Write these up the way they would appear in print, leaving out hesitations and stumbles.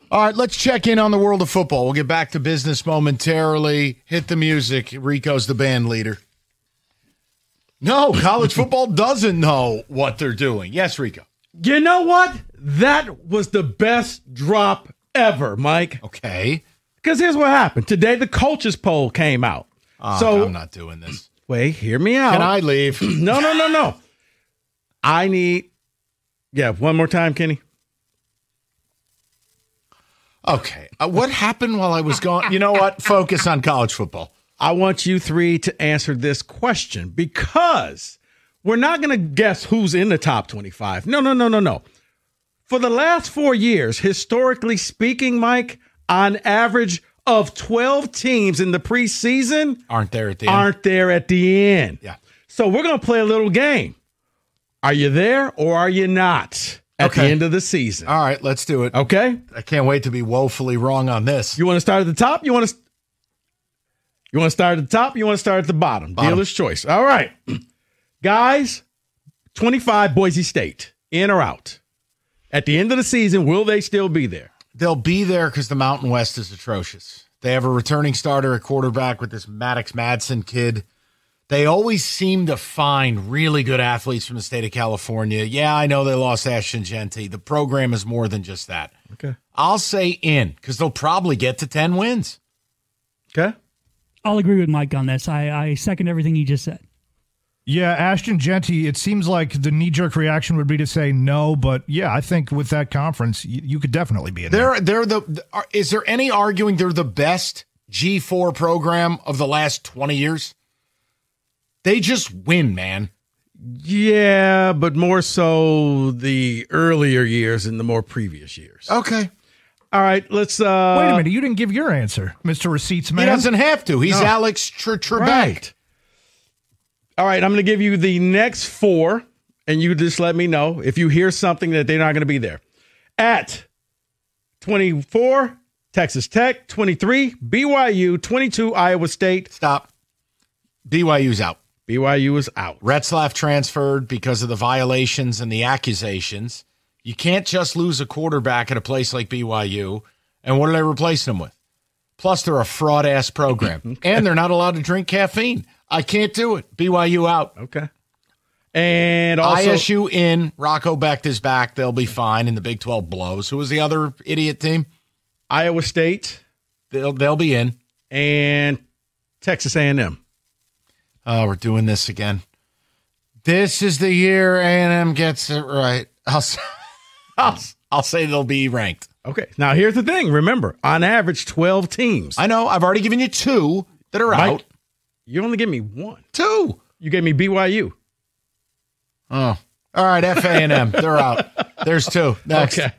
All right, let's check in on the world of football. We'll get back to business momentarily. Hit the music. Rico's the band leader. No, college football doesn't know what they're doing. Yes, Rico. You know what? That was the best drop ever, Mike. Okay. Because here's what happened. Today, the coaches poll came out. So I'm not doing this. Wait, hear me out. Can I leave? No. I need... Yeah, one more time, Kenny. Okay. What happened while I was gone? You know what? Focus on college football. I want you three to answer this question because we're not going to guess who's in the top 25. No. For the last 4 years, historically speaking, Mike, on average of 12 teams in the preseason aren't there at the end. Yeah. So we're going to play a little game. Are you there or are you not at the end of the season? All right, let's do it. Okay. I can't wait to be woefully wrong on this. You want to start at the top? You want to start at the top? You want to start at the bottom? Dealer's choice. All right. Guys, 25 Boise State, in or out? At the end of the season, will they still be there? They'll be there because the Mountain West is atrocious. They have a returning starter at quarterback with this Maddox Madsen kid. They always seem to find really good athletes from the state of California. Yeah, I know they lost Ashton Genty. The program is more than just that. Okay. I'll say in because they'll probably get to 10 wins. Okay. I'll agree with Mike on this. I second everything he just said. Yeah, Ashton Genty, it seems like the knee-jerk reaction would be to say no, but yeah, I think with that conference, you could definitely be in there. Is there any arguing they're the best G4 program of the last 20 years? They just win, man. Yeah, but more so the earlier years than the more previous years. Okay. All right, let's... Wait a minute, you didn't give your answer, Mr. Receipts Man. He doesn't have to. He's Alex Trebek. Right. All right, I'm going to give you the next four, and you just let me know if you hear something that they're not going to be there. At 24, Texas Tech. 23, BYU. 22, Iowa State. Stop. BYU's out. BYU is out. Retzlaff transferred because of the violations and the accusations. You can't just lose a quarterback at a place like BYU. And what are they replacing them with? Plus, they're a fraud-ass program. And they're not allowed to drink caffeine. I can't do it. BYU out. Okay. And also ISU in. Rocco Becht is back. They'll be fine. And the Big 12 blows. Who was the other idiot team? Iowa State. They'll be in. And Texas A&M. Oh, we're doing this again. This is the year A&M gets it right. I'll say they'll be ranked. Okay. Now, here's the thing. Remember, on average, 12 teams. I know. I've already given you two that are out. You only gave me one. Two. You gave me BYU. Oh. All right, FA&M. They're out. There's two. Next. Okay.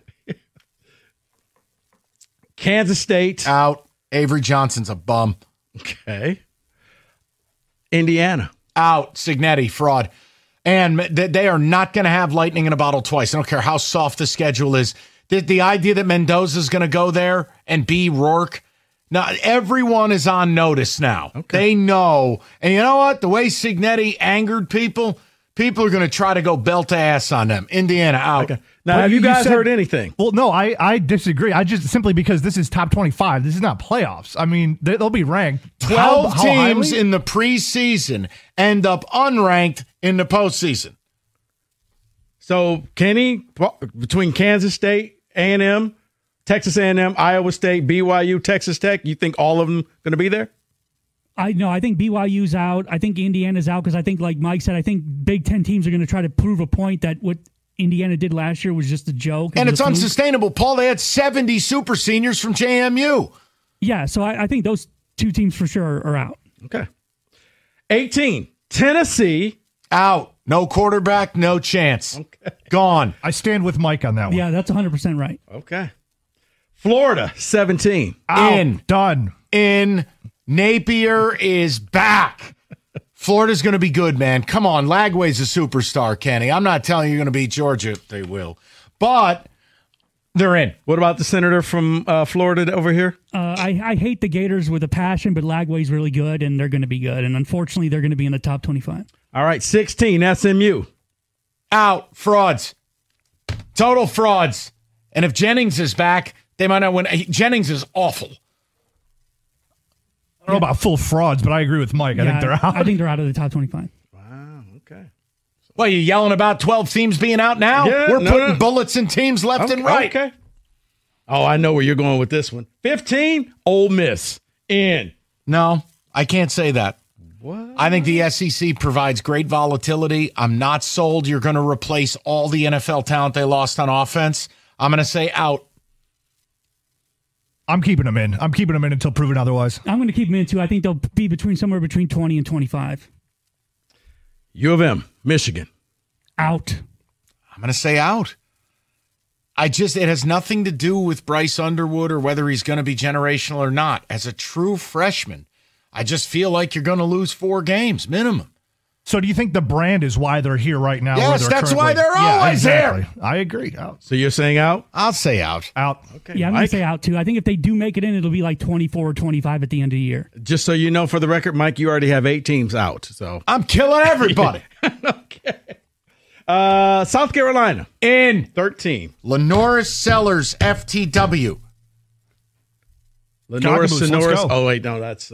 Kansas State. Out. Avery Johnson's a bum. Okay. Indiana. Out. Signetti, fraud. And they are not going to have lightning in a bottle twice. I don't care how soft the schedule is. The idea that Mendoza's going to go there and be Rourke. Now, everyone is on notice now. Okay. They know. And you know what? The way Signetti angered people are going to try to go belt ass on them. Indiana, out. Okay. Now, have you guys heard anything? Well, no, I disagree. I just simply because this is top 25. This is not playoffs. I mean, they'll be ranked. 12 how teams highly? in the preseason end up unranked in the postseason. So, Kenny, between Kansas State, A&M, Texas A&M, Iowa State, BYU, Texas Tech, you think all of them going to be there? I think BYU's out. I think Indiana's out because I think, like Mike said, I think Big Ten teams are going to try to prove a point that what Indiana did last year was just a joke. And it's unsustainable. Paul, they had 70 super seniors from JMU. Yeah, so I think those two teams for sure are out. Okay. 18, Tennessee. Out. No quarterback, no chance. Okay. Gone. I stand with Mike on that one. Yeah, that's 100% right. Okay. Florida, 17. Out. In. Done. In. Napier is back. Florida's going to be good, man. Come on. Lagway's a superstar, Kenny. I'm not telling you you're going to beat Georgia. They will. But they're in. What about the senator from Florida over here? I hate the Gators with a passion, but Lagway's really good, and they're going to be good. And unfortunately, they're going to be in the top 25. All right, 16, SMU. Out. Frauds. Total frauds. And if Jennings is back, They might not win. Jennings is awful. I don't know about full frauds, but I agree with Mike. I think they're out. I think they're out of the top 25. Wow, okay. Well, you yelling about 12 teams being out now? Yeah, We're putting bullets in teams left and right. Okay. Oh, I know where you're going with this one. 15, Ole Miss. In. No, I can't say that. What? I think the SEC provides great volatility. I'm not sold you're going to replace all the NFL talent they lost on offense. I'm going to say out. I'm keeping them in. I'm keeping them in until proven otherwise. I'm going to keep them in, too. I think they'll be somewhere between 20 and 25. U of M, Michigan. Out. I'm going to say out. It has nothing to do with Bryce Underwood or whether he's going to be generational or not. As a true freshman, I just feel like you're going to lose 4 games minimum. So do you think the brand is why they're here right now? Yes, where they're that's why currently- they're always here. I agree. Out. So you're saying out? I'll say out. Out. Okay. Yeah, I'm going Mike? to say out, too. I think if they do make it in, it'll be like 24 or 25 at the end of the year. Just so you know, for the record, Mike, you already have 8 teams out. So I'm killing everybody. okay. South Carolina In 13. Lenoris Sellers, FTW. Lenoris, Cockaboos, let's Sonoris. go. Oh wait, no, that's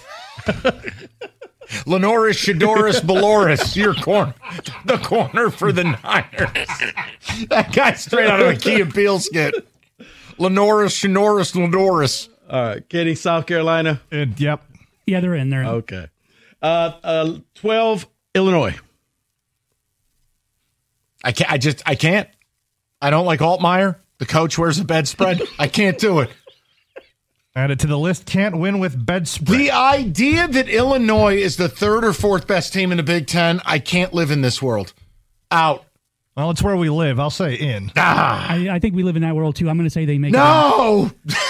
Lenoris Shadoris Baloris, your corner, the corner for the Niners. That guy straight out of a Key and Peele skit. Lenoris Shanoris Lenoris. all right. Getting South Carolina. Yep. Yeah, they're in. They're in. Okay. 12. Illinois. I can't. I don't like Altmaier. The coach wears a bedspread. I can't do it. Add it to the list. Can't win with bedspread. The idea that Illinois is the 3rd or 4th best team in the Big Ten, I can't live in this world. Out. Well, it's where we live. I'll say in. I think we live in that world, too. I'm going to say they make it in. No.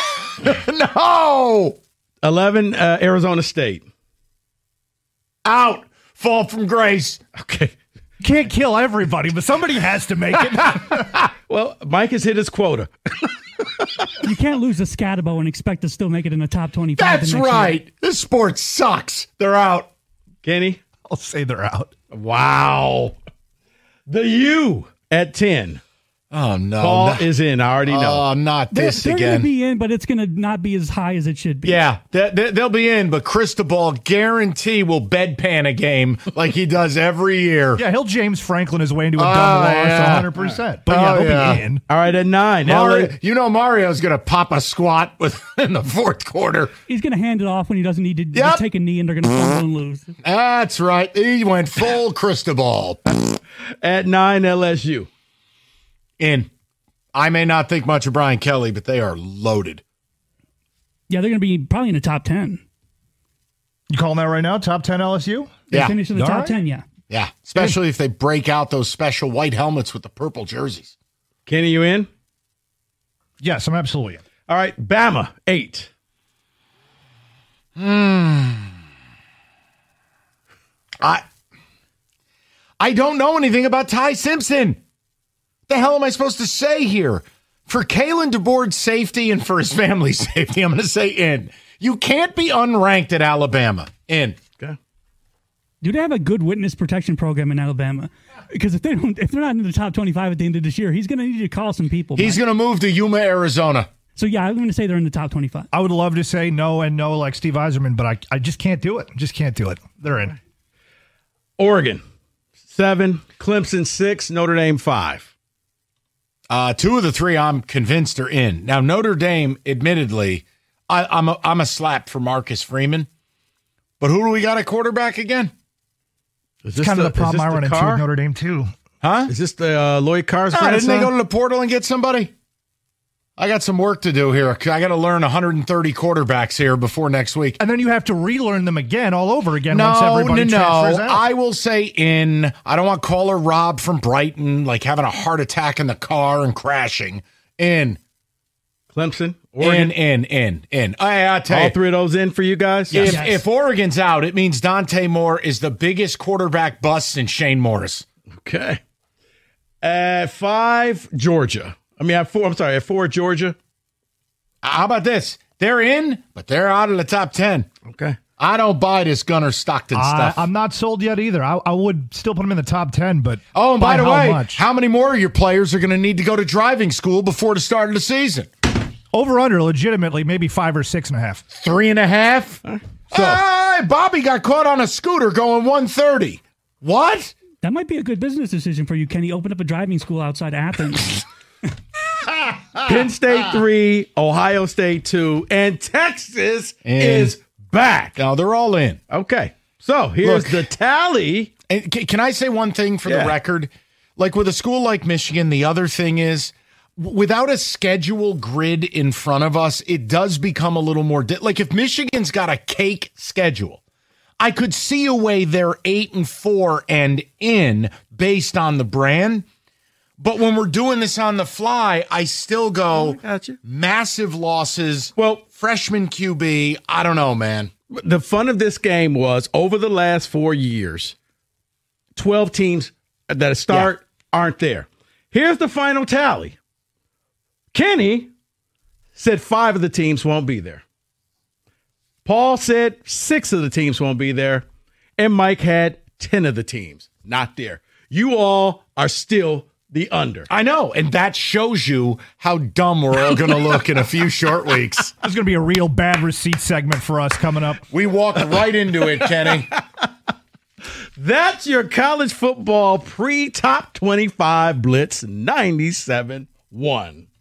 No. 11. Arizona State. Out. Fall from grace. Okay. Can't kill everybody, but somebody has to make it. Well, Mike has hit his quota. You can't lose a Scatabo and expect to still make it in the top 25. That's the next right. year. This sport sucks. They're out. Kenny. I'll say they're out. Wow. The U at 10. Oh, no. Paul is in. I already know. Oh, not this They're going again. to be in, but it's going to not be as high as it should be. Yeah, they'll be in, but Cristobal guarantee will bedpan a game like he does every year. Yeah, he'll James Franklin his way into a dumb loss yeah. 100%. But yeah, they'll be in. All right, at 9. Mario's going to pop a squat in the 4th quarter. He's going to hand it off when he doesn't need to Yep. take a knee, and they're going to fumble and lose. That's right. He went full Cristobal. At 9, LSU. In. I may not think much of Brian Kelly, but they are loaded. Yeah, they're going to be probably in the top 10. You calling that right now? Top 10 LSU? They Yeah. finish in the All top right. 10, yeah. Yeah, especially if they break out those special white helmets with the purple jerseys. Kenny, you in? Yes, I'm absolutely in. All right, Bama, 8. I don't know anything about Ty Simpson. The hell am I supposed to say here? For Kalen DeBoer's safety and for his family's safety, I'm going to say in. You can't be unranked at Alabama. In. Okay. Do they have a good witness protection program in Alabama? Because if they're not in the top 25 at the end of this year, he's going to need to call some people. He's going to move to Yuma, Arizona. So yeah, I'm going to say they're in the top 25. I would love to say no and no like Steve Eiserman, but I just can't do it. Just can't do it. They're in. Oregon, 7. Clemson, 6. Notre Dame, 5. 2 of the 3 I'm convinced are in. Now, Notre Dame, admittedly, I'm a slap for Marcus Freeman. But who do we got at quarterback again? Is It's kind of the problem I run into with Notre Dame, too. Huh? Is this the Lloyd Carr's Didn't they grandson? go to the portal and get somebody? I got some work to do here. I got to learn 130 quarterbacks here before next week. And then you have to relearn them again all over again once everybody transfers out. I will say in. I don't want caller Rob from Brighton like having a heart attack in the car and crashing. In. Clemson, Oregon. In. I'll tell All you. 3 of those in for you guys? If Oregon's out, it means Dante Moore is the biggest quarterback bust in Shane Morris. Okay. At 5, Georgia. At 4, at 4, Georgia. How about this? They're in, but they're out of the top 10. Okay. I don't buy this Gunnar Stockton stuff. I'm not sold yet either. I would still put them in the top 10, but Oh, and by the how way, much? how many more of your players are going to need to go to driving school before the start of the season? Over under, legitimately, maybe 5 or 6.5. 3.5. Hey, Bobby got caught on a scooter going 130. What? That might be a good business decision for you, Kenny. Open up a driving school outside Athens. Penn State 3, Ohio State 2, and Texas is back. Now they're all in. Okay. So here's the tally. And can I say one thing for the record? Like with a school like Michigan, the other thing is without a schedule grid in front of us, it does become a little more like if Michigan's got a cake schedule, I could see a way they're 8-4 and in based on the brand. But when we're doing this on the fly, I still go massive losses. Well, freshman QB, I don't know, man. The fun of this game was over the last 4 years, 12 teams that start aren't there. Here's the final tally. Kenny said 5 of the teams won't be there. Paul said 6 of the teams won't be there. And Mike had 10 of the teams not there. You all are still the under. I know, and that shows you how dumb we're all going to look in a few short weeks. There's going to be a real bad receipt segment for us coming up. We walked right into it, Kenny. That's your college football pre-top 25 blitz 97-1.